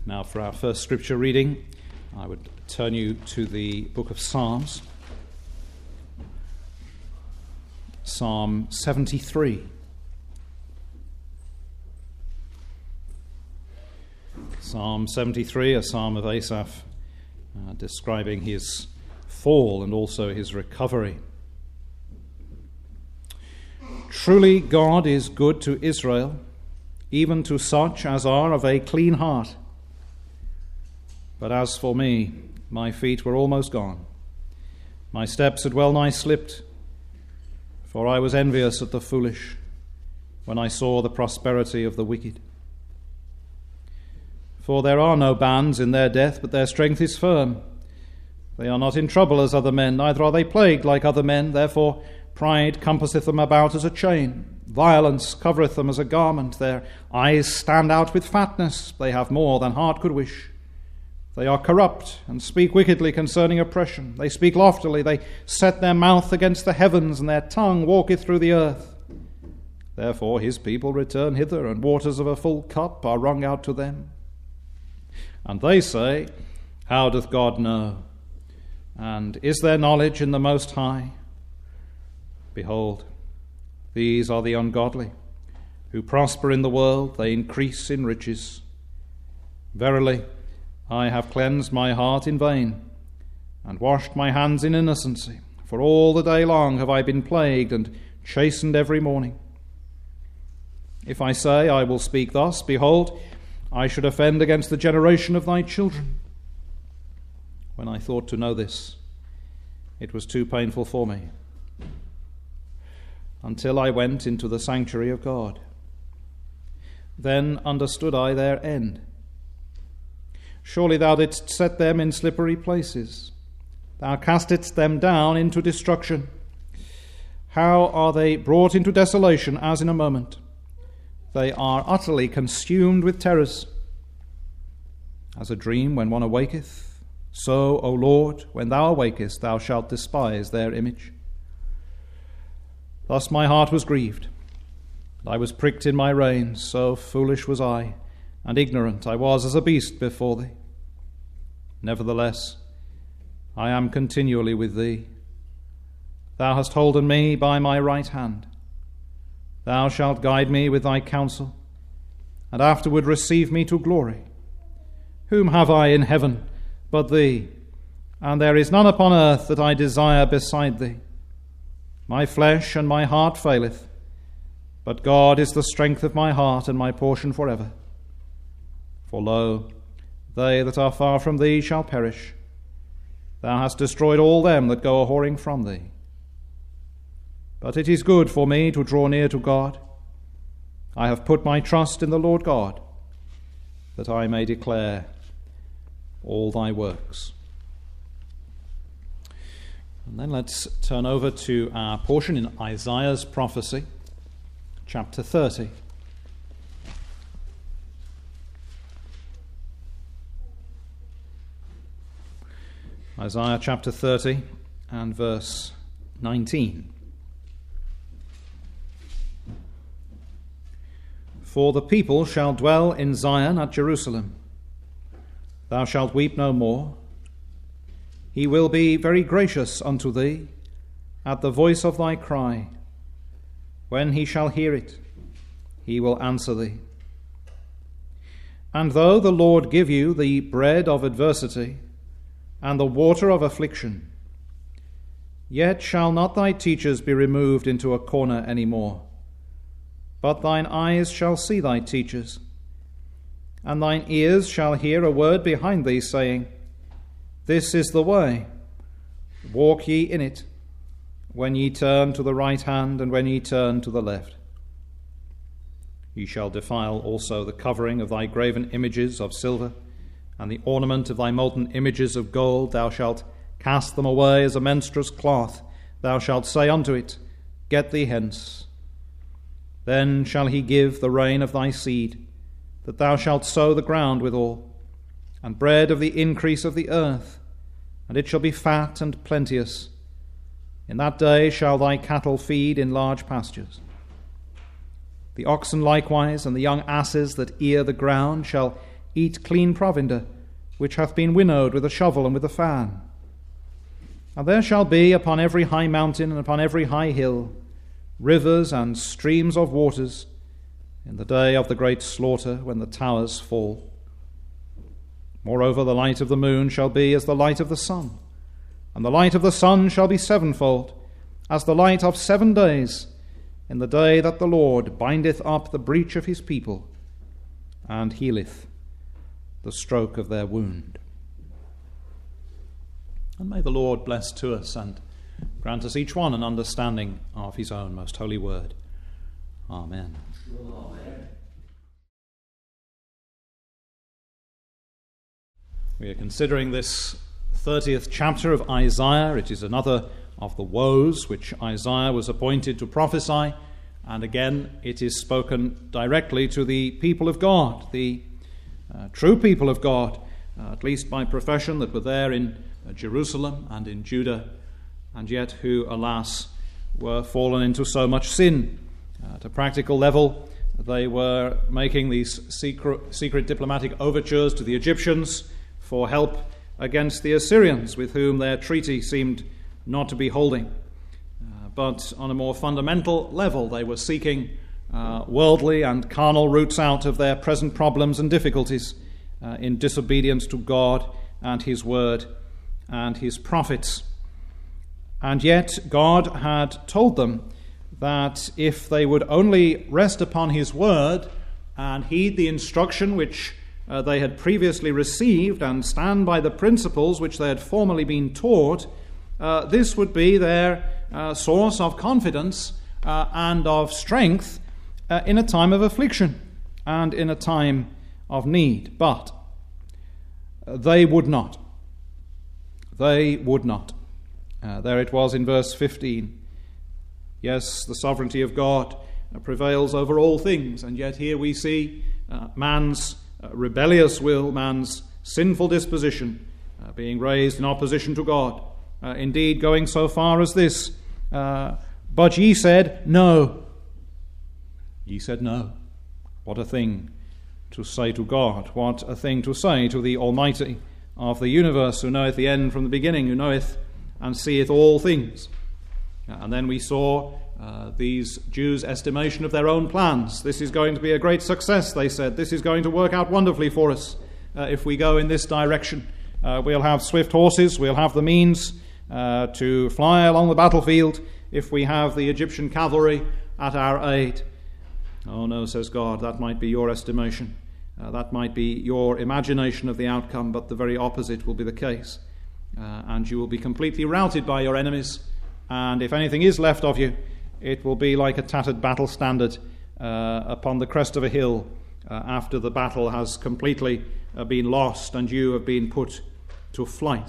Now for our first scripture reading, I would turn you to the book of Psalms, Psalm 73. Psalm 73, a psalm of Asaph, describing his fall and also his recovery. Truly God is good to Israel, even to such as are of a clean heart. But as for me, my feet were almost gone. My steps had well nigh slipped, for I was envious at the foolish when I saw the prosperity of the wicked. For there are no bands in their death, but their strength is firm. They are not in trouble as other men, neither are they plagued like other men. Therefore pride compasseth them about as a chain. Violence covereth them as a garment. Their eyes stand out with fatness. They have more than heart could wish. They are corrupt and speak wickedly concerning oppression. They speak loftily. They set their mouth against the heavens, and their tongue walketh through the earth. Therefore his people return hither, and waters of a full cup are wrung out to them. And they say, how doth God know? And is there knowledge in the Most High? Behold, these are the ungodly, who prosper in the world, they increase in riches. Verily, I have cleansed my heart in vain, and washed my hands in innocency. For all the day long have I been plagued and chastened every morning. If I say, I will speak thus, behold, I should offend against the generation of thy children. When I thought to know this, it was too painful for me, until I went into the sanctuary of God. Then understood I their end. Surely thou didst set them in slippery places. Thou castedst them down into destruction. How are they brought into desolation as in a moment? They are utterly consumed with terrors. As a dream when one awaketh, so, O Lord, when thou awakest, thou shalt despise their image. Thus my heart was grieved, and I was pricked in my reins, so foolish was I, and ignorant I was as a beast before thee. Nevertheless, I am continually with thee. Thou hast holden me by my right hand. Thou shalt guide me with thy counsel, and afterward receive me to glory. Whom have I in heaven but thee? And there is none upon earth that I desire beside thee. My flesh and my heart faileth, but God is the strength of my heart and my portion forever. For lo, they that are far from thee shall perish. Thou hast destroyed all them that go a-whoring from thee. But it is good for me to draw near to God. I have put my trust in the Lord God, that I may declare all thy works. And then let's turn over to our portion in Isaiah's prophecy, chapter 30. Isaiah chapter 30 and verse 19. For the people shall dwell in Zion at Jerusalem. Thou shalt weep no more. He will be very gracious unto thee at the voice of thy cry. When he shall hear it, he will answer thee. And though the Lord give you the bread of adversity and the water of affliction, yet shall not thy teachers be removed into a corner any more. But thine eyes shall see thy teachers, and thine ears shall hear a word behind thee, saying, This is the way, walk ye in it, when ye turn to the right hand, and when ye turn to the left. Ye shall defile also the covering of thy graven images of silver, and the ornament of thy molten images of gold. Thou shalt cast them away as a menstruous cloth. Thou shalt say unto it, Get thee hence. Then shall he give the rain of thy seed, that thou shalt sow the ground withal, and bread of the increase of the earth, and it shall be fat and plenteous. In that day shall thy cattle feed in large pastures. The oxen likewise, and the young asses that ear the ground, shall eat clean provender, which hath been winnowed with a shovel and with a fan. And there shall be upon every high mountain and upon every high hill rivers and streams of waters in the day of the great slaughter, when the towers fall. Moreover, the light of the moon shall be as the light of the sun, and the light of the sun shall be sevenfold, as the light of 7 days, in the day that the Lord bindeth up the breach of his people, and healeth the stroke of their wound. And may the Lord bless to us and grant us each one an understanding of his own most holy word. Amen. Amen. We are considering this 30th chapter of Isaiah. It is another of the woes which Isaiah was appointed to prophesy, and again it is spoken directly to the people of God, the true people of God, at least by profession, that were there in Jerusalem and in Judah, and yet who, alas, were fallen into so much sin. At a practical level, they were making these secret diplomatic overtures to the Egyptians for help against the Assyrians, with whom their treaty seemed not to be holding. But on a more fundamental level, they were seeking worldly and carnal routes out of their present problems and difficulties in disobedience to God and his word and his prophets. And yet God had told them that if they would only rest upon his word and heed the instruction which they had previously received and stand by the principles which they had formerly been taught, this would be their source of confidence and of strength in a time of affliction and in a time of need. But they would not. They would not. There it was in verse 15. Yes, the sovereignty of God prevails over all things, and yet here we see man's rebellious will, man's sinful disposition being raised in opposition to God. Indeed, going so far as this, but ye said no. Ye said no. What a thing to say to God. What a thing to say to the Almighty of the universe, who knoweth the end from the beginning, who knoweth and seeth all things. And then we saw these Jews' estimation of their own plans. This is going to be a great success, they said. This is going to work out wonderfully for us if we go in this direction. We'll have swift horses, we'll have the means to fly along the battlefield if we have the Egyptian cavalry at our aid. Oh no, says God, that might be your estimation. That might be your imagination of the outcome, but the very opposite will be the case. And you will be completely routed by your enemies, and if anything is left of you, it will be like a tattered battle standard upon the crest of a hill after the battle has completely been lost and you have been put to flight.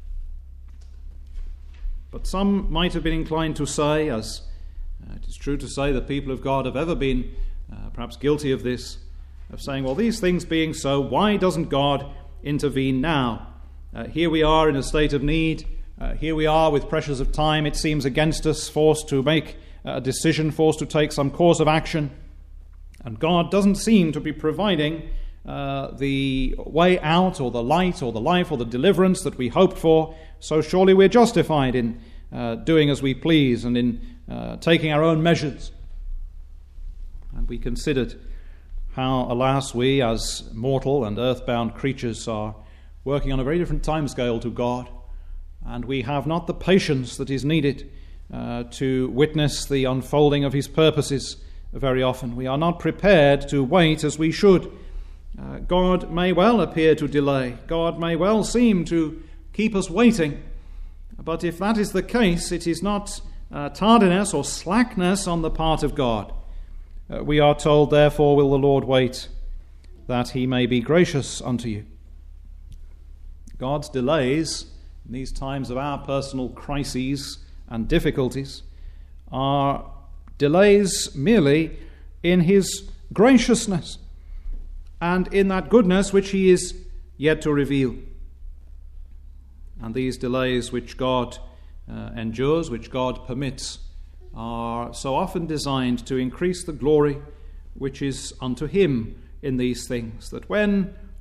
But some might have been inclined to say, as it is true to say the people of God have ever been perhaps guilty of this, of saying, well, these things being so, why doesn't God intervene now? Here we are in a state of need. Here we are with pressures of time. It seems against us, forced to make a decision, forced to take some course of action. And God doesn't seem to be providing the way out or the light or the life or the deliverance that we hoped for. So surely we're justified in doing as we please and in taking our own measures. And we considered how, alas, we as mortal and earthbound creatures are working on a very different timescale to God, and we have not the patience that is needed to witness the unfolding of his purposes very often. We are not prepared to wait as we should. God may well appear to delay. God may well seem to keep us waiting. But if that is the case, it is not tardiness or slackness on the part of God. We are told, therefore will the Lord wait, that he may be gracious unto you. God's delays in these times of our personal crises and difficulties are delays merely in his graciousness and in that goodness which he is yet to reveal. And these delays which God endures, which God permits, are so often designed to increase the glory which is unto him in these things, that when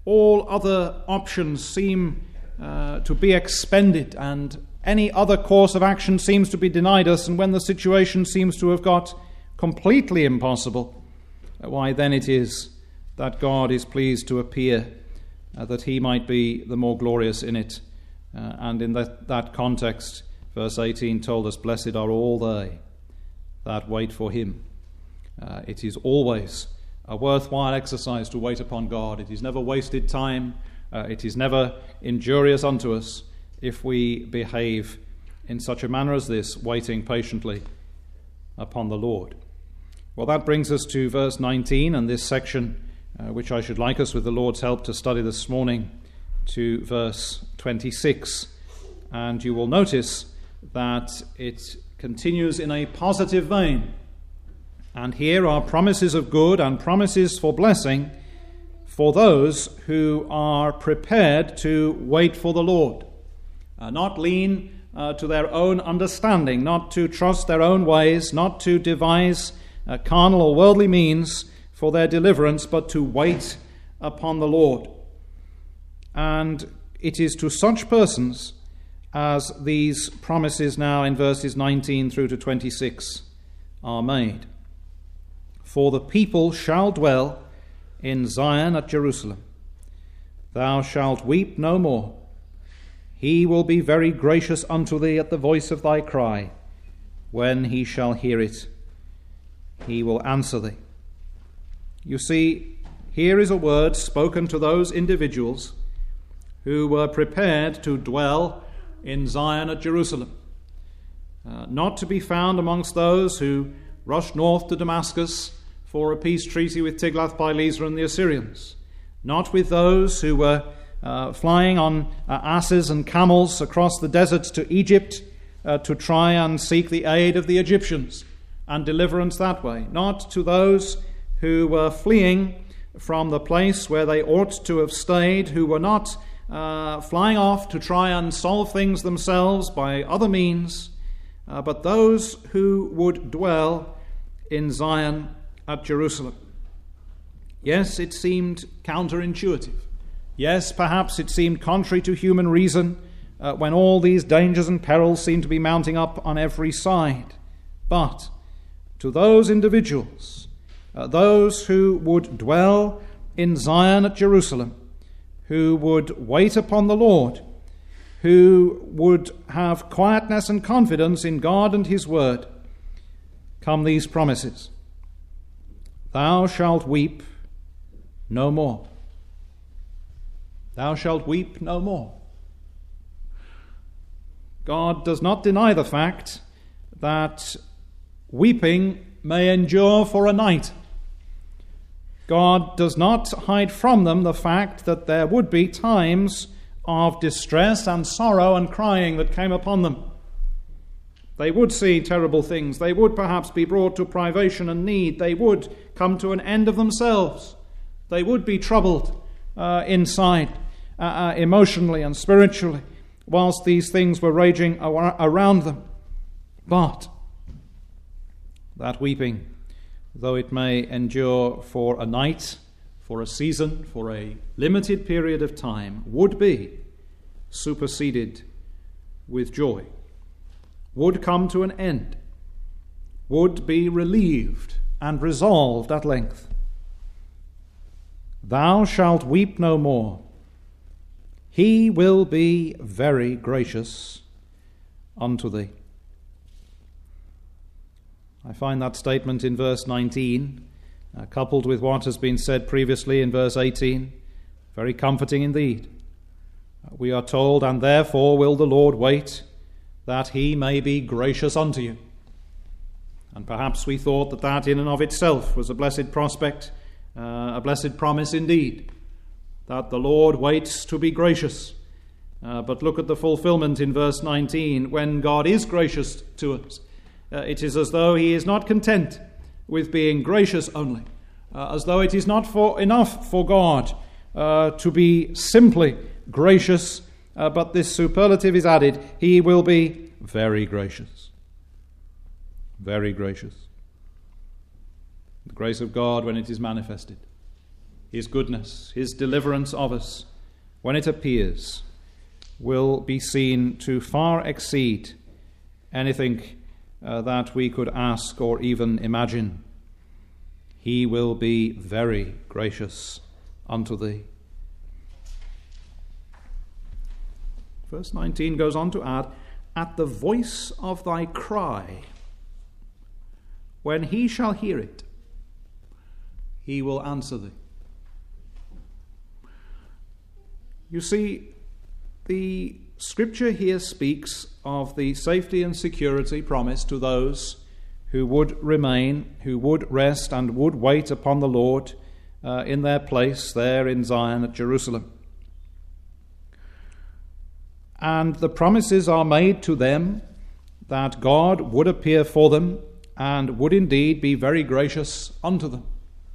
all other options seem to be expended, and any other course of action seems to be denied us, and when the situation seems to have got completely impossible, why then it is that God is pleased to appear, that he might be the more glorious in it. And in that context, verse 18 told us, "Blessed are all they that wait for him." It is always a worthwhile exercise to wait upon God. It is never wasted time. It is never injurious unto us if we behave in such a manner as this, waiting patiently upon the Lord. Well, that brings us to verse 19 and this section, which I should like us, with the Lord's help, to study this morning, to verse 26. And you will notice that it continues in a positive vein. And here are promises of good and promises for blessing for those who are prepared to wait for the Lord, not lean to their own understanding, not to trust their own ways, not to devise carnal or worldly means for their deliverance, but to wait upon the Lord. And it is to such persons as these promises now in verses 19 through to 26 are made. "For the people shall dwell in Zion at Jerusalem. Thou shalt weep no more. He will be very gracious unto thee at the voice of thy cry. When he shall hear it, he will answer thee." You see, here is a word spoken to those individuals who were prepared to dwell in Zion at Jerusalem, not to be found amongst those who rushed north to Damascus for a peace treaty with Tiglath-Pileser and the Assyrians, not with those who were flying on asses and camels across the deserts to Egypt to try and seek the aid of the Egyptians and deliverance that way, not to those who were fleeing from the place where they ought to have stayed, who were not flying off to try and solve things themselves by other means, but those who would dwell in Zion at Jerusalem. Yes, it seemed counterintuitive. Yes, perhaps it seemed contrary to human reason when all these dangers and perils seemed to be mounting up on every side. But to those individuals, those who would dwell in Zion at Jerusalem, who would wait upon the Lord, who would have quietness and confidence in God and his word, come these promises. "Thou shalt weep no more." Thou shalt weep no more. God does not deny the fact that weeping may endure for a night. God does not hide from them the fact that there would be times of distress and sorrow and crying that came upon them. They would see terrible things. They would perhaps be brought to privation and need. They would come to an end of themselves. They would be troubled inside, emotionally and spiritually, whilst these things were raging around them. But that weeping, though it may endure for a night, for a season, for a limited period of time, would be superseded with joy, would come to an end, would be relieved and resolved at length. "Thou shalt weep no more. He will be very gracious unto thee." I find that statement in verse 19, coupled with what has been said previously in verse 18, very comforting indeed. We are told, "And therefore will the Lord wait, that he may be gracious unto you." And perhaps we thought that that in and of itself was a blessed prospect, a blessed promise indeed, that the Lord waits to be gracious. But look at the fulfillment in verse 19. When God is gracious to us, it is as though he is not content with being gracious only, as though it is not enough for God to be simply gracious, but this superlative is added: he will be very gracious. Very gracious. The grace of God, when it is manifested, his goodness, his deliverance of us, when it appears, will be seen to far exceed anything that we could ask or even imagine. He will be very gracious unto thee. Verse 19 goes on to add, at the voice of thy cry, when he shall hear it, he will answer thee. You see, the Scripture here speaks of the safety and security promised to those who would remain, who would rest and would wait upon the Lord in their place there in Zion at Jerusalem. And the promises are made to them that God would appear for them and would indeed be very gracious unto them.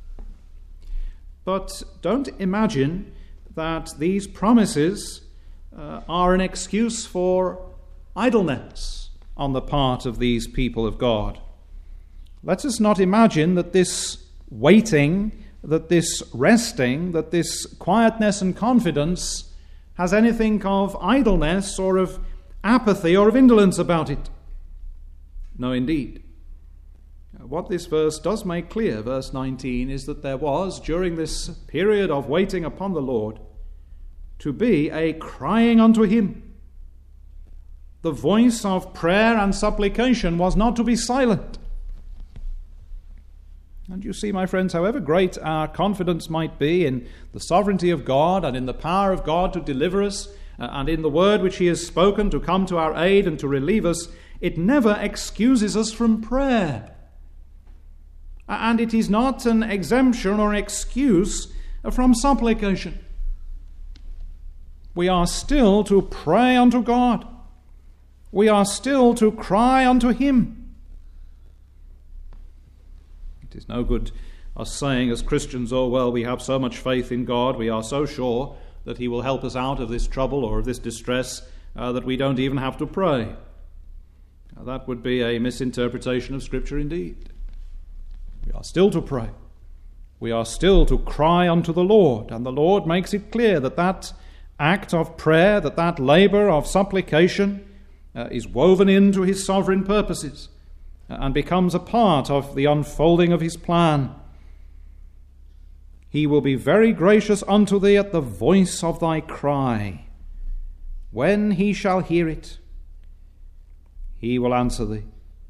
But don't imagine that these promises are an excuse for idleness on the part of these people of God. Let us not imagine that this waiting, that this resting, that this quietness and confidence has anything of idleness or of apathy or of indolence about it. No, indeed. What this verse does make clear, verse 19, is that there was, during this period of waiting upon the Lord, to be a crying unto him. The voice of prayer and supplication was not to be silent. And you see, my friends, however great our confidence might be in the sovereignty of God and in the power of God to deliver us, and in the word which he has spoken to come to our aid and to relieve us, it never excuses us from prayer. And it is not an exemption or an excuse from supplication. We are still to pray unto God. We are still to cry unto him. It is no good us saying as Christians, oh, well, we have so much faith in God, we are so sure that he will help us out of this trouble or of this distress that we don't even have to pray. Now, that would be a misinterpretation of Scripture indeed. We are still to pray. We are still to cry unto the Lord, and the Lord makes it clear that that act of prayer, that labor of supplication is woven into his sovereign purposes and becomes a part of the unfolding of his plan. He will be very gracious unto thee at the voice of thy cry. When he shall hear it, he will answer thee.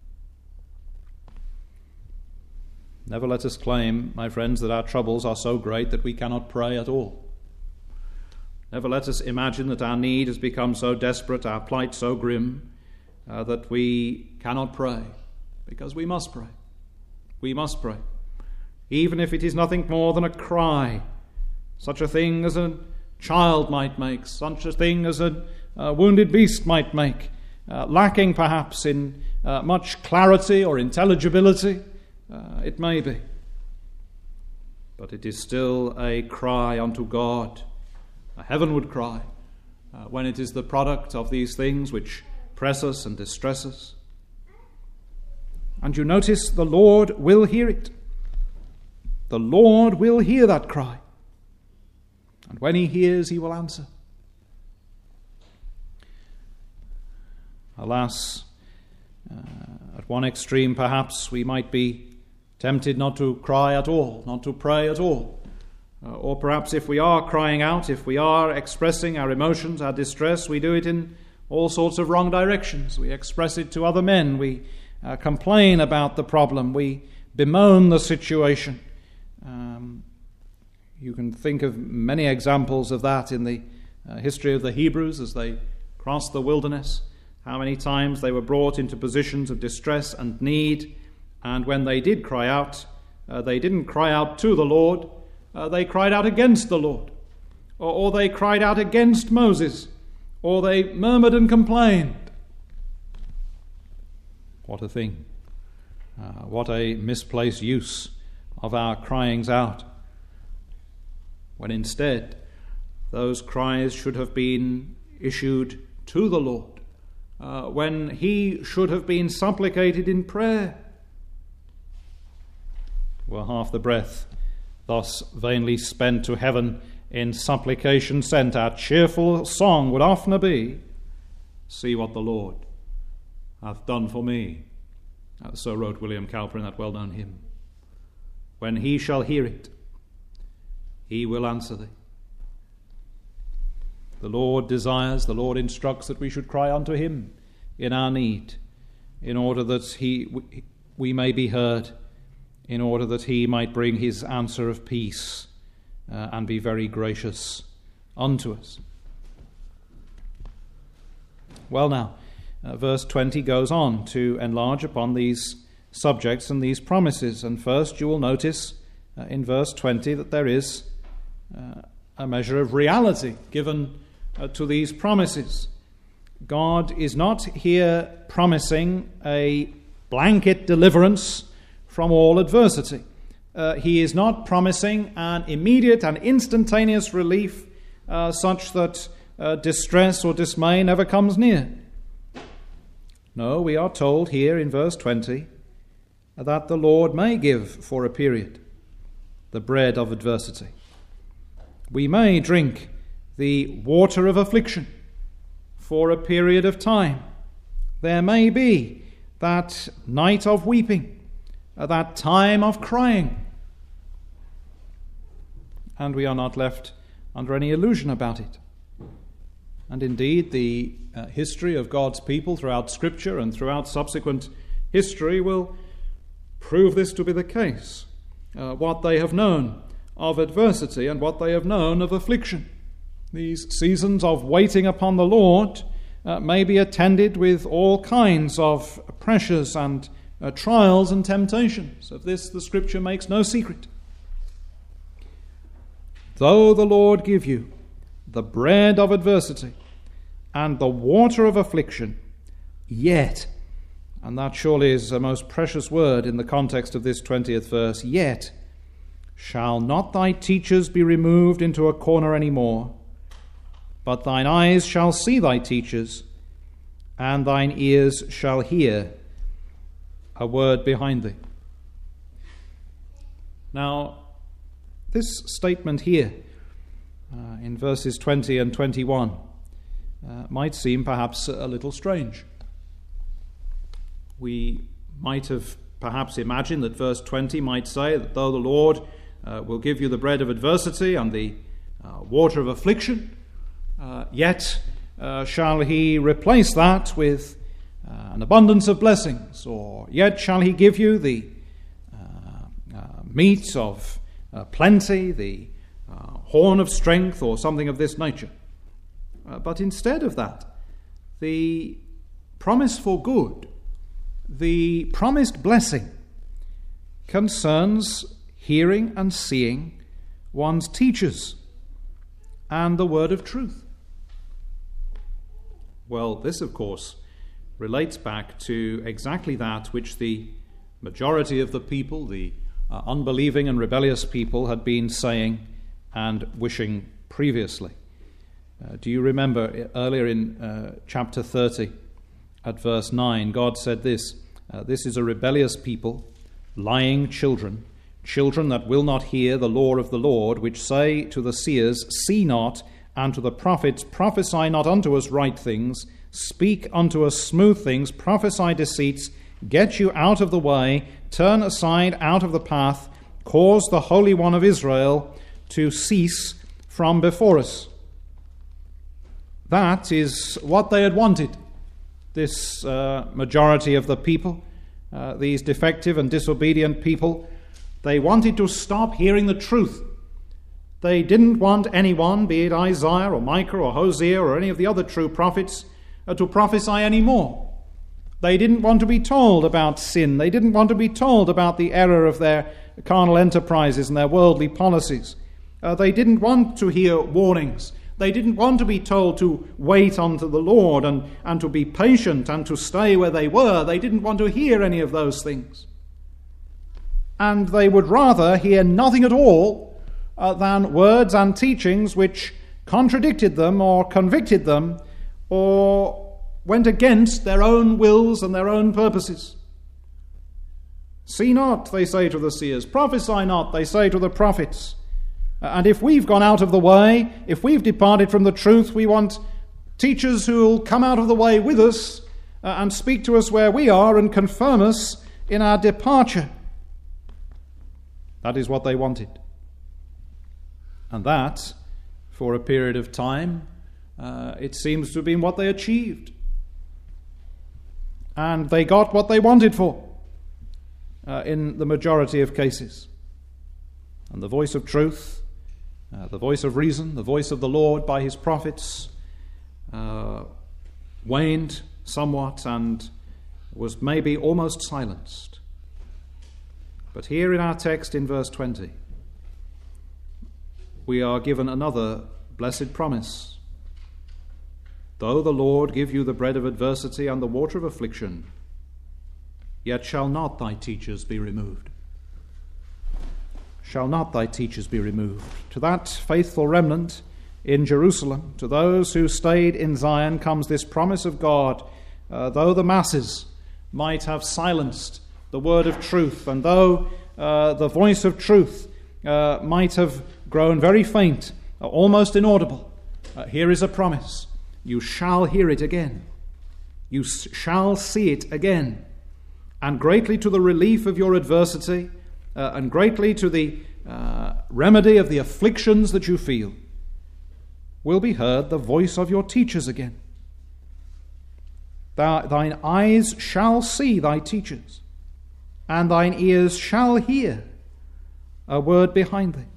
Never let us claim, my friends, that our troubles are so great that we cannot pray at all. Never let us imagine that our need has become so desperate, our plight so grim, that we cannot pray, because we must pray. We must pray. Even if it is nothing more than a cry, such a thing as a child might make, such a thing as a wounded beast might make, lacking perhaps in much clarity or intelligibility, it may be. But it is still a cry unto God, a heavenward cry, when it is the product of these things which press us and distress us. And you notice the Lord will hear it. The Lord will hear that cry. And when he hears, he will answer. Alas, at one extreme perhaps we might be tempted not to cry at all, not to pray at all. Or perhaps if we are crying out, if we are expressing our emotions, our distress, we do it in all sorts of wrong directions. We express it to other men. We complain about the problem. We bemoan the situation. You can think of many examples of that in the history of the Hebrews as they crossed the wilderness. How many times they were brought into positions of distress and need, and when they did cry out, they didn't cry out to the Lord, they cried out against the Lord, or they cried out against Moses, or they murmured and complained. What a thing. What a misplaced use of our cryings out, when instead those cries should have been issued to the Lord, when he should have been supplicated in prayer. Were half the breath thus vainly spent to heaven in supplication sent, our cheerful song would oftener be, see what the Lord hath done for me. So wrote William Cowper in that well-known hymn. When he shall hear it, he will answer thee. The Lord desires, the Lord instructs that we should cry unto him in our need, in order that we may be heard, in order that he might bring his answer of peace and be very gracious unto us. Well now, verse 20 goes on to enlarge upon these subjects and these promises. And first you will notice in verse 20 that there is a measure of reality given to these promises. God is not here promising a blanket deliverance from all adversity. He is not promising an immediate and instantaneous relief such that distress or dismay never comes near. No, we are told here in verse 20 that the Lord may give for a period the bread of adversity. We may drink the water of affliction for a period of time. There may be that night of weeping, that time of crying, and we are not left under any illusion about it. And indeed, the history of God's people throughout Scripture and throughout subsequent history will prove this to be the case. What they have known of adversity and what they have known of affliction. These seasons of waiting upon the Lord may be attended with all kinds of pressures and trials and temptations. Of this the Scripture makes no secret. Though the Lord give you the bread of adversity and the water of affliction, yet, and that surely is a most precious word in the context of this 20th verse, yet shall not thy teachers be removed into a corner any more, but thine eyes shall see thy teachers, and thine ears shall hear a word behind thee. Now, this statement here in verses 20 and 21 might seem perhaps a little strange. We might have perhaps imagined that verse 20 might say that though the Lord will give you the bread of adversity and the water of affliction, yet shall he replace that with an abundance of blessings, or yet shall he give you the meat of plenty, the horn of strength, or something of this nature. But instead of that, the promise for good, the promised blessing, concerns hearing and seeing one's teachers and the word of truth. Well, this, of course, relates back to exactly that which the majority of the people, the unbelieving and rebellious people, had been saying and wishing previously. Do you remember earlier in chapter 30 at verse 9, God said this, this is a rebellious people, lying children, children that will not hear the law of the Lord, which say to the seers, see not, and to the prophets, prophesy not unto us right things, speak unto us smooth things, prophesy deceits, get you out of the way, turn aside out of the path, cause the Holy One of Israel to cease from before us. That is what they had wanted, this majority of the people, these defective and disobedient people. They wanted to stop hearing the truth. They didn't want anyone, be it Isaiah or Micah or Hosea or any of the other true prophets, to prophesy anymore. They didn't want to be told about sin. They didn't want to be told about the error of their carnal enterprises and their worldly policies. They didn't want to hear warnings. They didn't want to be told to wait unto the Lord and to be patient and to stay where they were. They didn't want to hear any of those things. And they would rather hear nothing at all than words and teachings which contradicted them or convicted them or went against their own wills and their own purposes. See not, they say to the seers. Prophesy not, they say to the prophets. And if we've gone out of the way, if we've departed from the truth, we want teachers who will come out of the way with us and speak to us where we are and confirm us in our departure. That is what they wanted. And that, for a period of time, it seems to have been what they achieved. And they got what they wanted for in the majority of cases. And the voice of truth, the voice of reason, the voice of the Lord by his prophets waned somewhat and was maybe almost silenced. But here in our text in verse 20, we are given another blessed promise. Though the Lord give you the bread of adversity and the water of affliction, yet shall not thy teachers be removed. Shall not thy teachers be removed. To that faithful remnant in Jerusalem, to those who stayed in Zion, comes this promise of God. Though the masses might have silenced the word of truth, and though the voice of truth might have grown very faint, almost inaudible, here is a promise. You shall hear it again. You shall see it again. And greatly to the relief of your adversity, and greatly to the remedy of the afflictions that you feel, will be heard the voice of your teachers again. Thine eyes shall see thy teachers, and thine ears shall hear a word behind thee.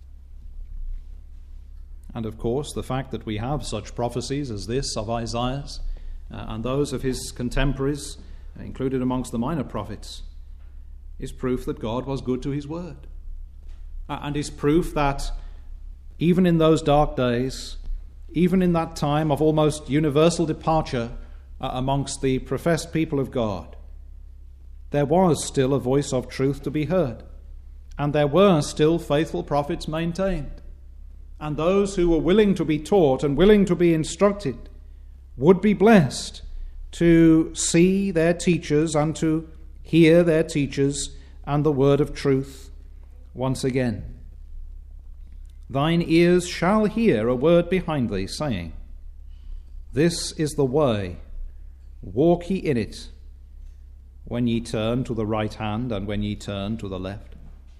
And of course, the fact that we have such prophecies as this of Isaiah's and those of his contemporaries, included amongst the minor prophets, is proof that God was good to his word. And is proof that even in those dark days, even in that time of almost universal departure amongst the professed people of God, there was still a voice of truth to be heard, and there were still faithful prophets maintained. And those who were willing to be taught and willing to be instructed would be blessed to see their teachers and to hear their teachers and the word of truth once again. Thine ears shall hear a word behind thee, saying, This is the way, walk ye in it, when ye turn to the right hand and when ye turn to the left.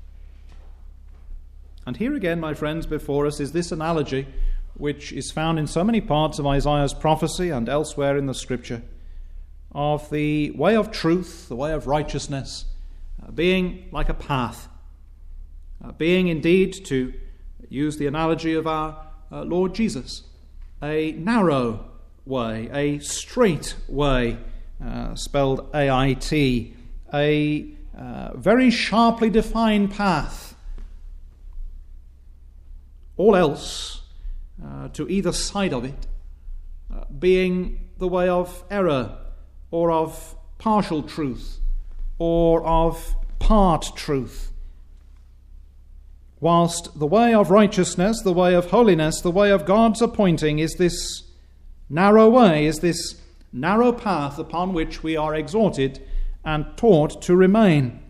And here again, my friends, before us is this analogy which is found in so many parts of Isaiah's prophecy and elsewhere in the Scripture, of the way of truth, the way of righteousness, being like a path, being indeed, to use the analogy of our Lord Jesus, a narrow way, a straight way, spelled A-I-T, a very sharply defined path. All else, to either side of it, being the way of error, or of partial truth, or of part truth. Whilst the way of righteousness, the way of holiness, the way of God's appointing is this narrow way, is this narrow path upon which we are exhorted and taught to remain.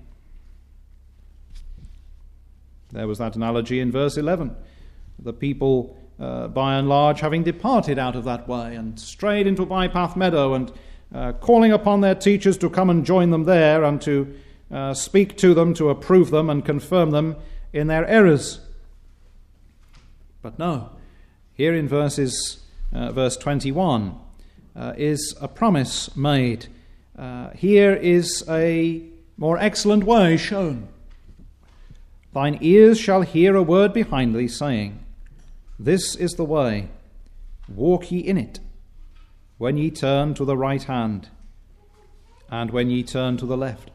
There was that analogy in verse 11. The people, by and large, having departed out of that way and strayed into Bypath Meadow and calling upon their teachers to come and join them there and to speak to them, to approve them and confirm them in their errors. But no, here in verse 21 is a promise made. Here is a more excellent way shown. Thine ears shall hear a word behind thee, saying, This is the way, walk ye in it, when ye turn to the right hand, and when ye turn to the left.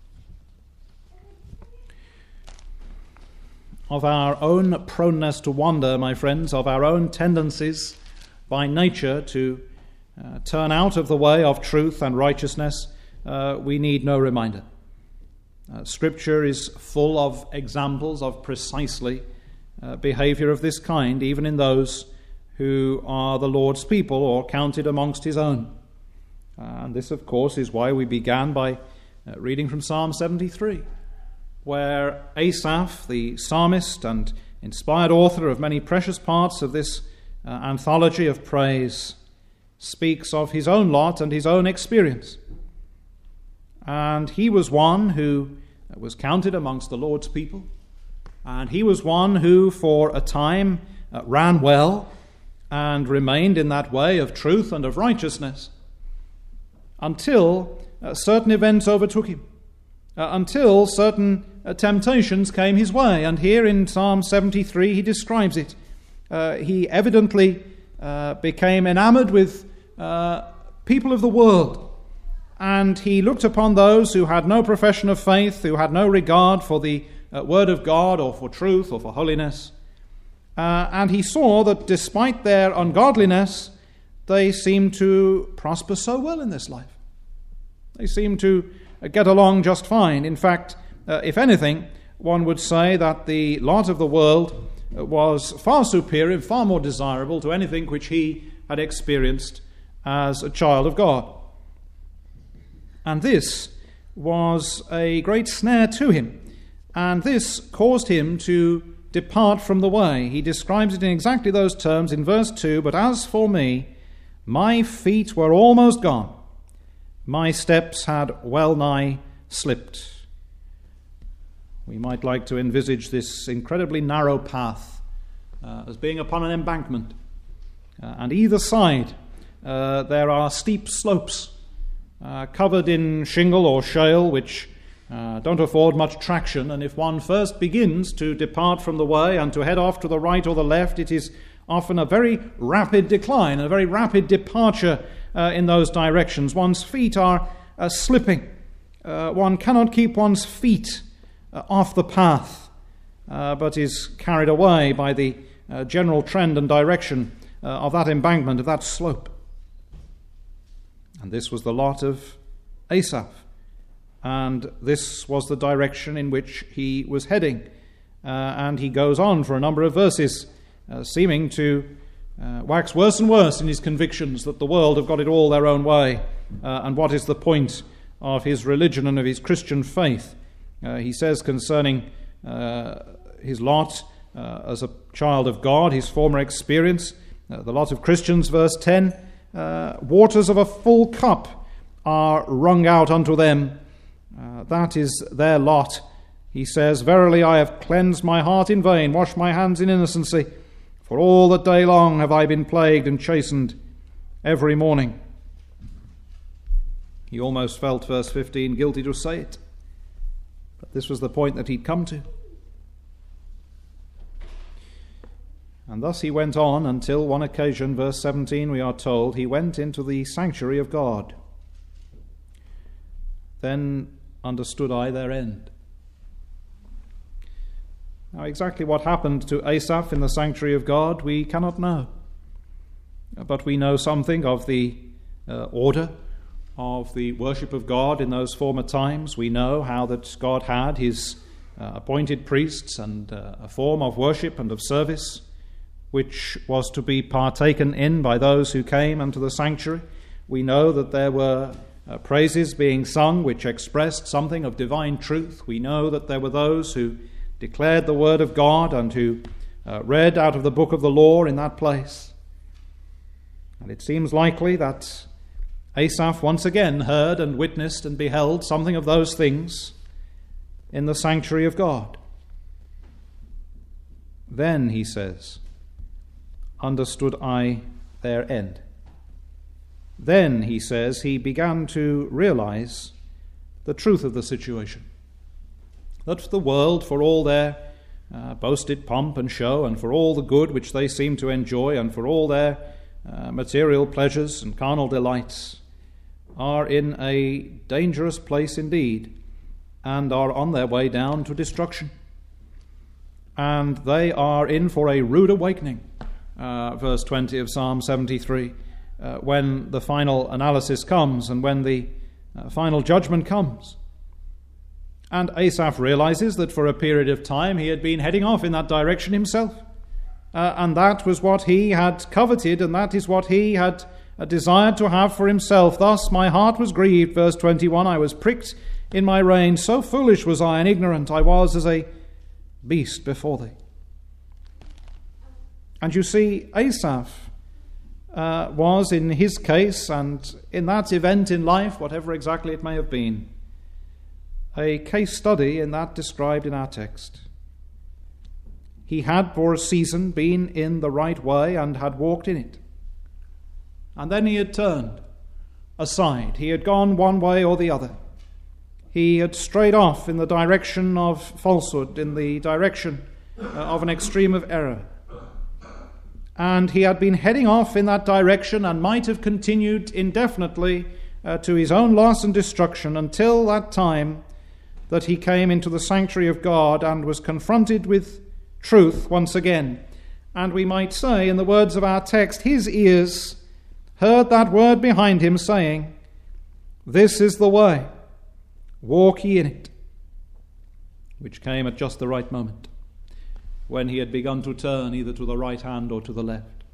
Of our own proneness to wander, my friends, of our own tendencies by nature to turn out of the way of truth and righteousness, we need no reminder. Scripture is full of examples of precisely behavior of this kind, even in those who are the Lord's people or counted amongst his own. And this, of course, is why we began by reading from Psalm 73, where Asaph, the psalmist and inspired author of many precious parts of this anthology of praise, speaks of his own lot and his own experience. And he was one who was counted amongst the Lord's people, and he was one who for a time ran well and remained in that way of truth and of righteousness until certain events overtook him, until certain temptations came his way. And here in Psalm 73 he describes it. He evidently became enamored with people of the world, and he looked upon those who had no profession of faith, who had no regard for the word of God or for truth or for holiness. And he saw that despite their ungodliness, they seemed to prosper so well in this life. They seemed to get along just fine. In fact, if anything, one would say that the lot of the world was far superior, far more desirable to anything which he had experienced as a child of God. And this was a great snare to him, and this caused him to depart from the way. He describes it in exactly those terms in verse 2, "But as for me, my feet were almost gone. My steps had well nigh slipped." We might like to envisage this incredibly narrow path as being upon an embankment. And either side there are steep slopes covered in shingle or shale which don't afford much traction, and if one first begins to depart from the way and to head off to the right or the left, it is often a very rapid decline, a very rapid departure in those directions. One's feet are slipping. One cannot keep one's feet off the path, but is carried away by the general trend and direction of that embankment, of that slope. And this was the lot of Asaph. And this was the direction in which he was heading. And he goes on for a number of verses, seeming to wax worse and worse in his convictions that the world have got it all their own way, and what is the point of his religion and of his Christian faith. He says concerning his lot as a child of God, his former experience, the lot of Christians, verse 10, "Waters of a full cup are wrung out unto them. That is their lot." He says, "Verily I have cleansed my heart in vain, washed my hands in innocency. For all the day long have I been plagued and chastened every morning." He almost felt, verse 15, guilty to say it. But this was the point that he'd come to. And thus he went on until one occasion, verse 17, we are told, he went into the sanctuary of God. Then understood I their end. Now, exactly what happened to Asaph in the sanctuary of God, we cannot know. But we know something of the order of the worship of God in those former times. We know how that God had his appointed priests and a form of worship and of service which was to be partaken in by those who came unto the sanctuary. We know that there were praises being sung which expressed something of divine truth. We know that there were those who declared the word of God and who read out of the book of the law in that place. And it seems likely that Asaph once again heard and witnessed and beheld something of those things in the sanctuary of God. Then, he says, understood I their end. Then, he says, he began to realize the truth of the situation. That the world, for all their boasted pomp and show, and for all the good which they seem to enjoy, and for all their material pleasures and carnal delights, are in a dangerous place indeed, and are on their way down to destruction. And they are in for a rude awakening, verse 20 of Psalm 73, when the final analysis comes and when the final judgment comes. And Asaph realizes that for a period of time he had been heading off in that direction himself. And that was what he had coveted, and that is what he had desired to have for himself. Thus my heart was grieved, verse 21, I was pricked in my reign. So foolish was I and ignorant, I was as a beast before thee. And you see, Asaph was, in his case, and in that event in life, whatever exactly it may have been, a case study in that described in our text. He had for a season been in the right way and had walked in it. And then he had turned aside. He had gone one way or the other. He had strayed off in the direction of falsehood, in the direction of an extreme of error. And he had been heading off in that direction and might have continued indefinitely to his own loss and destruction until that time that he came into the sanctuary of God and was confronted with truth once again. And we might say, in the words of our text, his ears heard that word behind him saying, "This is the way, walk ye in it," which came at just the right moment, when he had begun to turn either to the right hand or to the left.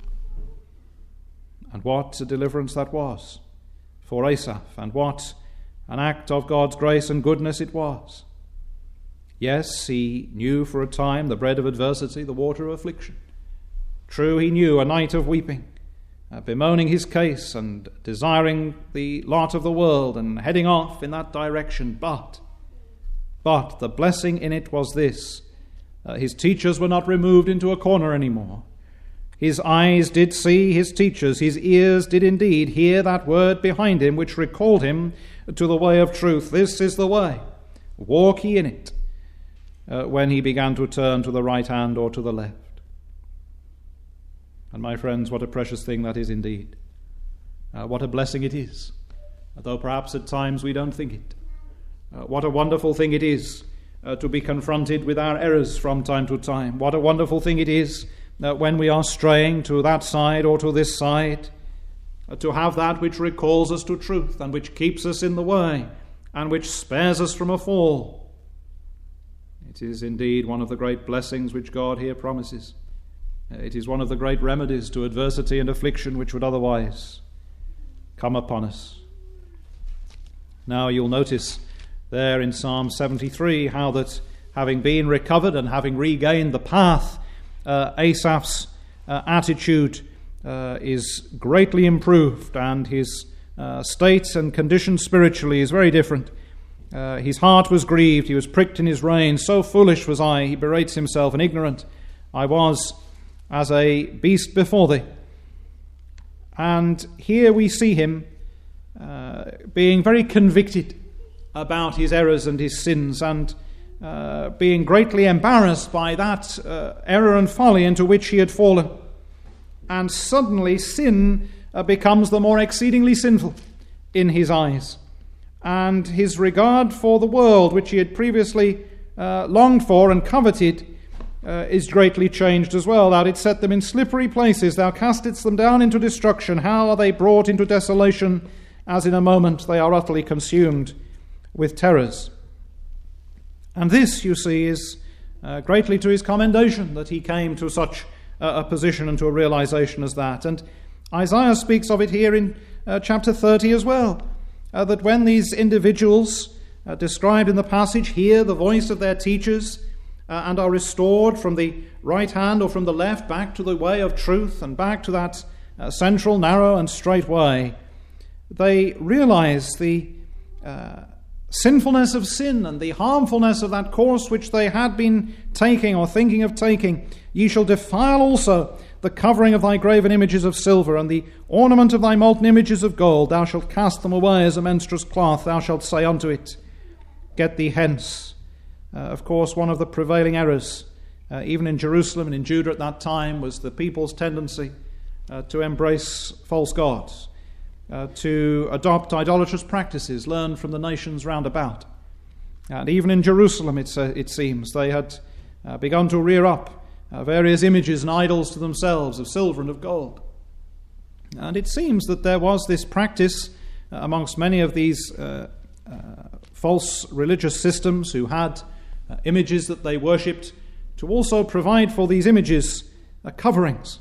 And what a deliverance that was for Asaph, and what an act of God's grace and goodness it was. Yes, he knew for a time the bread of adversity, the water of affliction. True, he knew a night of weeping, bemoaning his case and desiring the lot of the world and heading off in that direction. But the blessing in it was this: his teachers were not removed into a corner anymore. His eyes did see his teachers. His ears did indeed hear that word behind him, which recalled him to the way of truth. This is the way, walk ye in it, when he began to turn to the right hand or to the left. And my friends, what a precious thing that is indeed. What a blessing it is, though perhaps at times we don't think it. What a wonderful thing it is to be confronted with our errors from time to time. What a wonderful thing it is when we are straying to that side or to this side, to have that which recalls us to truth and which keeps us in the way and which spares us from a fall. It is indeed one of the great blessings which God here promises. It is one of the great remedies to adversity and affliction which would otherwise come upon us. Now you'll notice there in Psalm 73 how that having been recovered and having regained the path, Asaph's attitude is greatly improved, and his state and condition spiritually is very different. His heart was grieved, he was pricked in his rein. So foolish was I, he berates himself, and ignorant I was as a beast before thee. And here we see him being very convicted about his errors and his sins, and being greatly embarrassed by that error and folly into which he had fallen. And suddenly sin becomes the more exceedingly sinful in his eyes. And his regard for the world, which he had previously longed for and coveted, is greatly changed as well. Thou didst set them in slippery places, thou castedst them down into destruction. How are they brought into desolation, as in a moment they are utterly consumed with terrors. And this, you see, is greatly to his commendation, that he came to such a position and to a realization as that. And Isaiah speaks of it here in chapter 30 as well, that when these individuals described in the passage hear the voice of their teachers and are restored from the right hand or from the left back to the way of truth and back to that central, narrow and straight way, they realize the sinfulness of sin and the harmfulness of that course which they had been taking or thinking of taking. Ye shall defile also the covering of thy graven images of silver, and the ornament of thy molten images of gold. Thou shalt cast them away as a menstruous cloth. Thou shalt say unto it, Get thee hence. Of course, one of the prevailing errors, even in Jerusalem and in Judah at that time, was the people's tendency to embrace false gods, to adopt idolatrous practices learned from the nations round about. And even in Jerusalem, it seems, they had begun to rear up various images and idols to themselves of silver and of gold. And it seems that there was this practice amongst many of these false religious systems who had images that they worshipped, to also provide for these images coverings,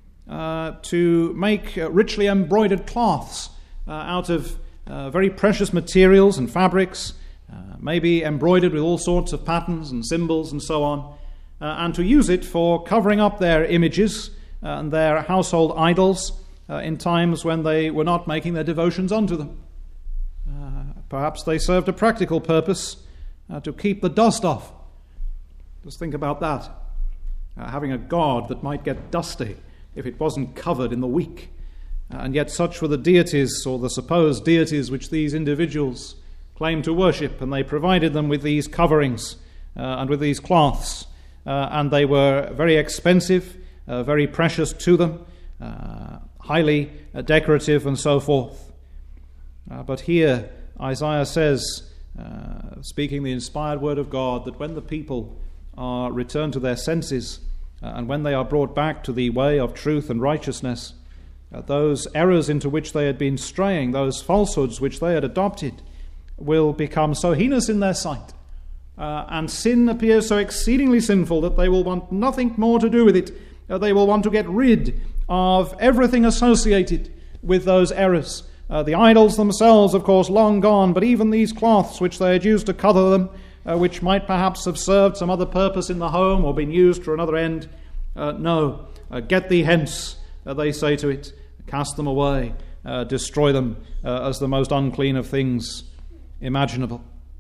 to make richly embroidered cloths out of very precious materials and fabrics, maybe embroidered with all sorts of patterns and symbols and so on, and to use it for covering up their images and their household idols in times when they were not making their devotions unto them. Perhaps they served a practical purpose to keep the dust off. Just think about that. Having a god that might get dusty if it wasn't covered in the week. And yet such were the deities, or the supposed deities, which these individuals claimed to worship, and they provided them with these coverings and with these cloths. And they were very expensive, very precious to them, highly decorative and so forth. But here Isaiah says, speaking the inspired word of God, that when the people are returned to their senses and when they are brought back to the way of truth and righteousness, those errors into which they had been straying, those falsehoods which they had adopted, will become so heinous in their sight, and sin appears so exceedingly sinful that they will want nothing more to do with it. They will want to get rid of everything associated with those errors. The idols themselves, of course, long gone, but even these cloths which they had used to cover them, which might perhaps have served some other purpose in the home or been used for another end, no, get thee hence, they say to it, cast them away, destroy them as the most unclean of things imaginable.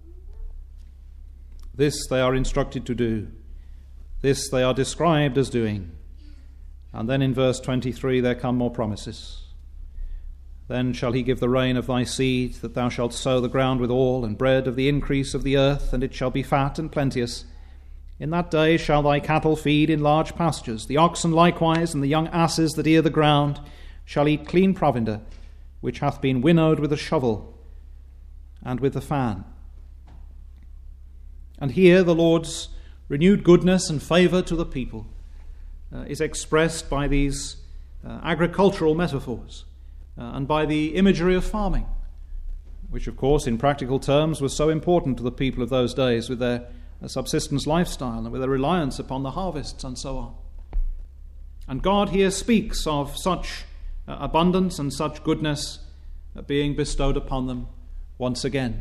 This they are instructed to do. This they are described as doing. And then in verse 23 there come more promises. Then shall he give the rain of thy seed, that thou shalt sow the ground withal, and bread of the increase of the earth, and it shall be fat and plenteous. In that day shall thy cattle feed in large pastures, the oxen likewise, and the young asses that ear the ground, shall eat clean provender, which hath been winnowed with a shovel and with the fan. And here the Lord's renewed goodness and favour to the people is expressed by these agricultural metaphors and by the imagery of farming, which of course in practical terms was so important to the people of those days with their subsistence lifestyle and with their reliance upon the harvests and so on. And God here speaks of such abundance and such goodness being bestowed upon them once again.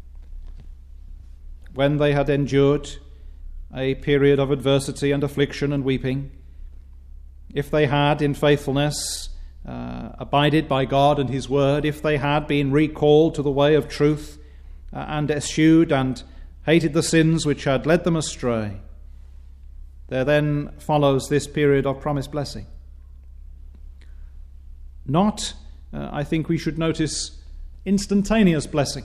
When they had endured a period of adversity and affliction and weeping, if they had in faithfulness abided by God and his word, if they had been recalled to the way of truth and eschewed and hated the sins which had led them astray, there then follows this period of promised blessing. Not, I think we should notice, instantaneous blessing.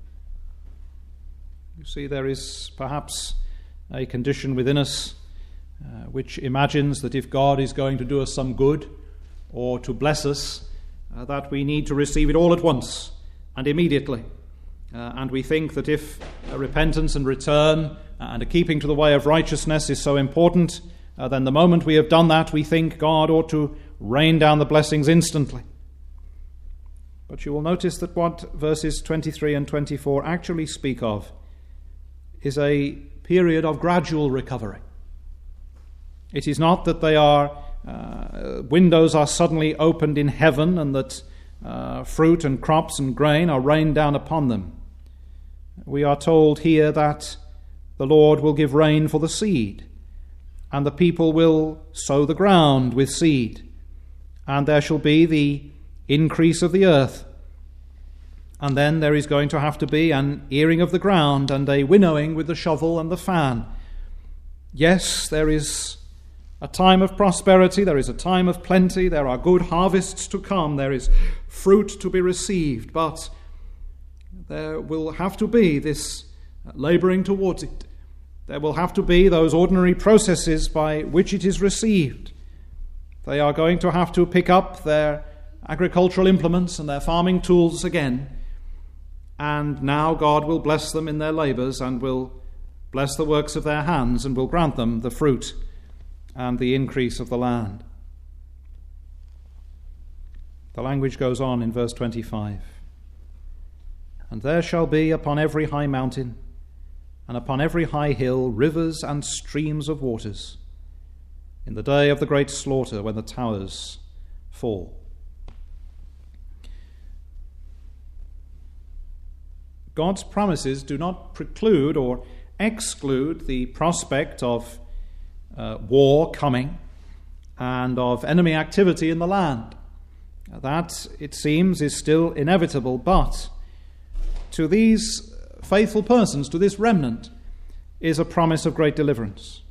You see, there is perhaps a condition within us which imagines that if God is going to do us some good or to bless us, that we need to receive it all at once and immediately. And we think that if repentance and return and a keeping to the way of righteousness is so important, then the moment we have done that, we think God ought to rain down the blessings instantly. But you will notice that what verses 23 and 24 actually speak of is a period of gradual recovery. It is not that they are windows are suddenly opened in heaven and that fruit and crops and grain are rained down upon them. We are told here that the Lord will give rain for the seed, and the people will sow the ground with seed, and there shall be the increase of the earth. And then there is going to have to be an earing of the ground and a winnowing with the shovel and the fan. Yes, there is a time of prosperity, there is a time of plenty, there are good harvests to come, there is fruit to be received, but there will have to be this labouring towards it. There will have to be those ordinary processes by which it is received. They are going to have to pick up their agricultural implements and their farming tools again, and now God will bless them in their labours and will bless the works of their hands and will grant them the fruit and the increase of the land. The language goes on in verse 25. And there shall be upon every high mountain and upon every high hill rivers and streams of waters in the day of the great slaughter when the towers fall. God's promises do not preclude or exclude the prospect of war coming and of enemy activity in the land. That, it seems, is still inevitable, but to these faithful persons, to this remnant, is a promise of great deliverance.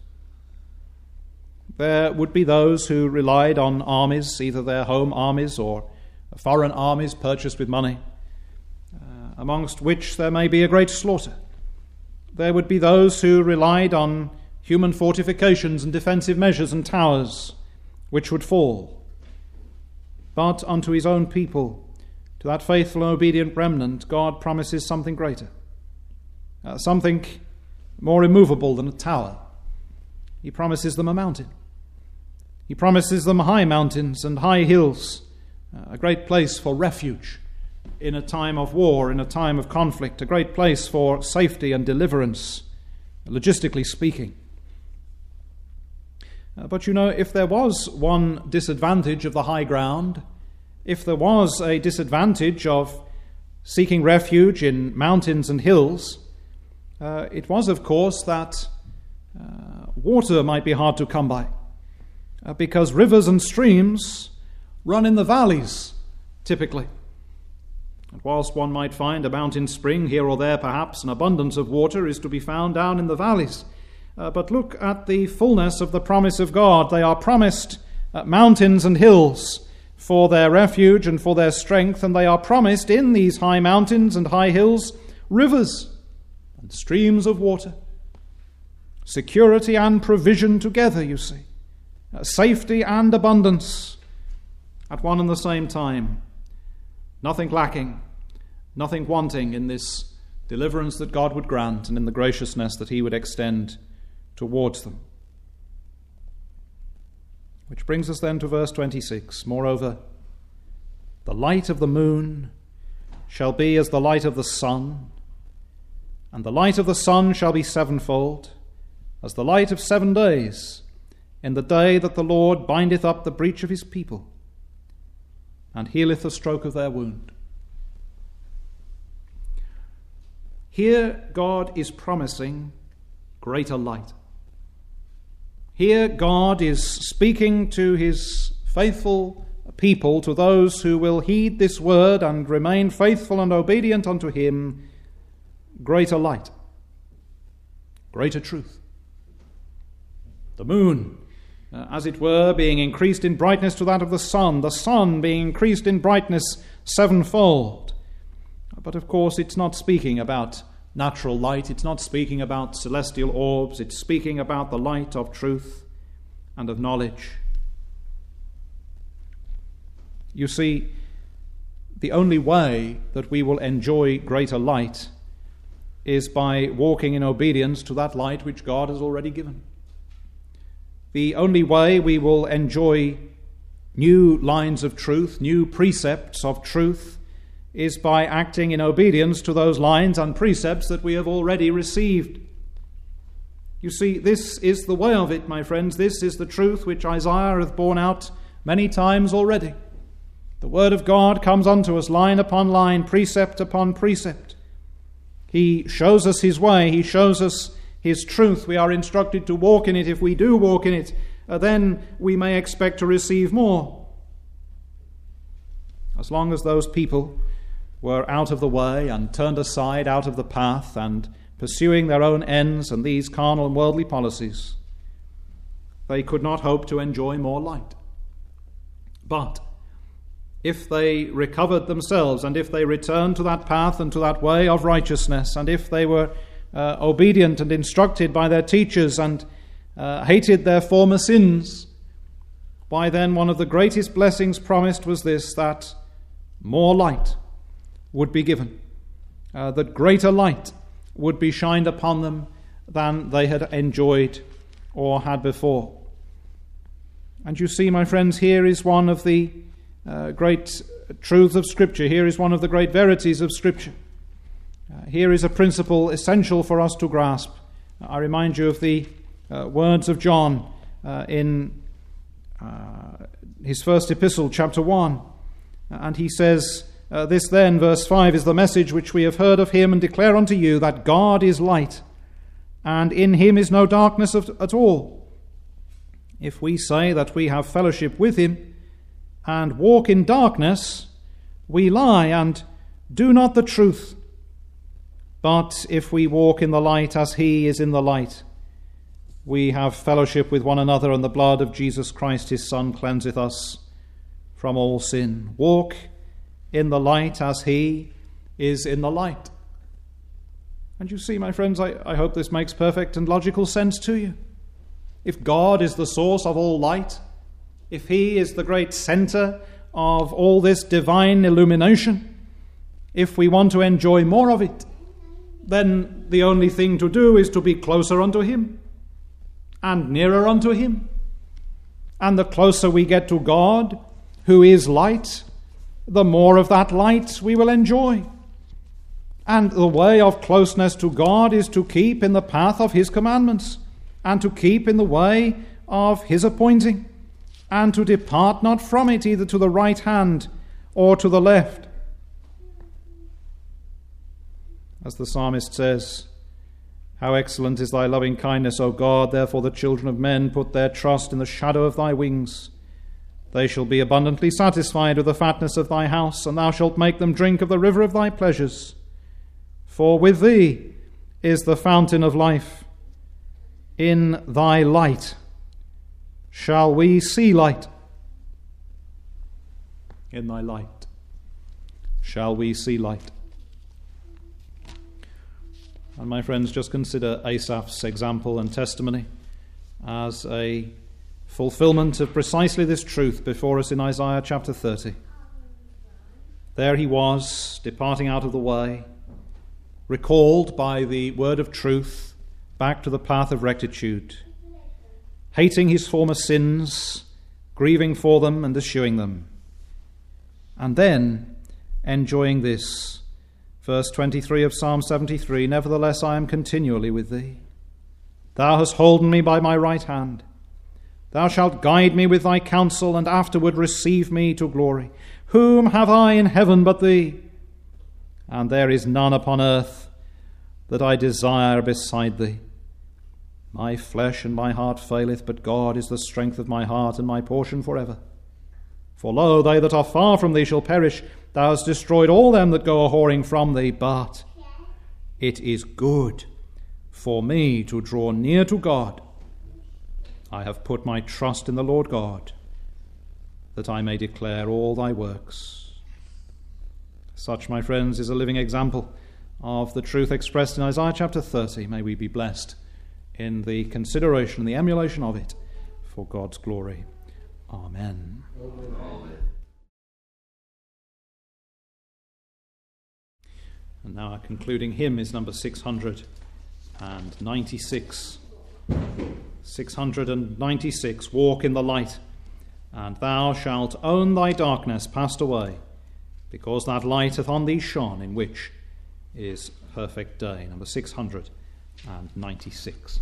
There would be those who relied on armies, either their home armies or foreign armies purchased with money, amongst which there may be a great slaughter. There would be those who relied on human fortifications and defensive measures and towers, which would fall. But unto his own people, to that faithful and obedient remnant, God promises something greater, something more immovable than a tower. He promises them a mountain. He promises them high mountains and high hills, a great place for refuge in a time of war, in a time of conflict, a great place for safety and deliverance, logistically speaking. But you know, if there was one disadvantage of the high ground, if there was a disadvantage of seeking refuge in mountains and hills, it was, of course, that water might be hard to come by, because rivers and streams run in the valleys, typically. And whilst one might find a mountain spring here or there, perhaps an abundance of water is to be found down in the valleys. But look at the fullness of the promise of God. They are promised mountains and hills for their refuge and for their strength, and they are promised in these high mountains and high hills rivers and streams of water. Security and provision together, you see. Safety and abundance at one and the same time. Nothing lacking, nothing wanting in this deliverance that God would grant and in the graciousness that he would extend towards them. Which brings us then to verse 26. Moreover, the light of the moon shall be as the light of the sun, and the light of the sun shall be sevenfold, as the light of 7 days, in the day that the Lord bindeth up the breach of his people, and healeth the stroke of their wound. Here God is promising greater light. Here God is speaking to his faithful people, to those who will heed this word and remain faithful and obedient unto him, greater light, greater truth. The moon, as it were, being increased in brightness to that of the sun being increased in brightness sevenfold. But of course it's not speaking about natural light, it's not speaking about celestial orbs, it's speaking about the light of truth and of knowledge. You see, the only way that we will enjoy greater light is by walking in obedience to that light which God has already given. The only way we will enjoy new lines of truth, new precepts of truth, is by acting in obedience to those lines and precepts that we have already received. You see, this is the way of it, my friends. This is the truth which Isaiah hath borne out many times already. The word of God comes unto us line upon line, precept upon precept. He shows us his way. He shows us his truth. We are instructed to walk in it. If we do walk in it, then we may expect to receive more. As long as those people were out of the way and turned aside out of the path and pursuing their own ends and these carnal and worldly policies, they could not hope to enjoy more light. But if they recovered themselves, and if they returned to that path and to that way of righteousness, and if they were obedient and instructed by their teachers and hated their former sins, why then one of the greatest blessings promised was this, that more light would be given, that greater light would be shined upon them than they had enjoyed or had before. And you see, my friends, here is one of the great truths of Scripture. Here is one of the great verities of Scripture. Here is a principle essential for us to grasp. I remind you of the words of John in his first epistle, chapter 1. And he says, This then, verse 5, is the message which we have heard of him and declare unto you, that God is light, and in him is no darkness at all. If we say that we have fellowship with him and walk in darkness, we lie and do not the truth. But if we walk in the light as he is in the light, we have fellowship with one another, and the blood of Jesus Christ his Son cleanseth us from all sin. Walk in the light as he is in the light. And you see, my friends, I hope this makes perfect and logical sense to you. If God is the source of all light, if he is the great center of all this divine illumination, if we want to enjoy more of it, then the only thing to do is to be closer unto him and nearer unto him. And the closer we get to God, who is light, the more of that light we will enjoy. And the way of closeness to God is to keep in the path of his commandments, and to keep in the way of his appointing, and to depart not from it, either to the right hand or to the left. As the psalmist says, how excellent is thy loving kindness, O God! Therefore the children of men put their trust in the shadow of thy wings. They shall be abundantly satisfied with the fatness of thy house, and thou shalt make them drink of the river of thy pleasures. For with thee is the fountain of life. In thy light shall we see light. In thy light shall we see light. And my friends, just consider Asaph's example and testimony as a fulfillment of precisely this truth before us in Isaiah chapter 30. There he was, departing out of the way, recalled by the word of truth back to the path of rectitude, hating his former sins, grieving for them and eschewing them, and then enjoying this. Verse 23 of Psalm 73, nevertheless I am continually with thee. Thou hast holden me by my right hand. Thou shalt guide me with thy counsel, and afterward receive me to glory. Whom have I in heaven but thee? And there is none upon earth that I desire beside thee. My flesh and my heart faileth, but God is the strength of my heart and my portion forever. For lo, they that are far from thee shall perish. Thou hast destroyed all them that go a-whoring from thee. But it is good for me to draw near to God. I have put my trust in the Lord God, that I may declare all thy works. Such, my friends, is a living example of the truth expressed in Isaiah chapter 30. May we be blessed in the consideration and the emulation of it for God's glory. Amen. Amen. And now our concluding hymn is number 696. 696, walk in the light, and thou shalt own thy darkness passed away, because that light hath on thee shone, in which is perfect day. Number 696.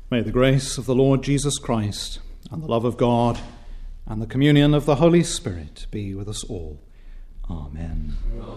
May the grace of the Lord Jesus Christ and the love of God and the communion of the Holy Spirit be with us all. Amen.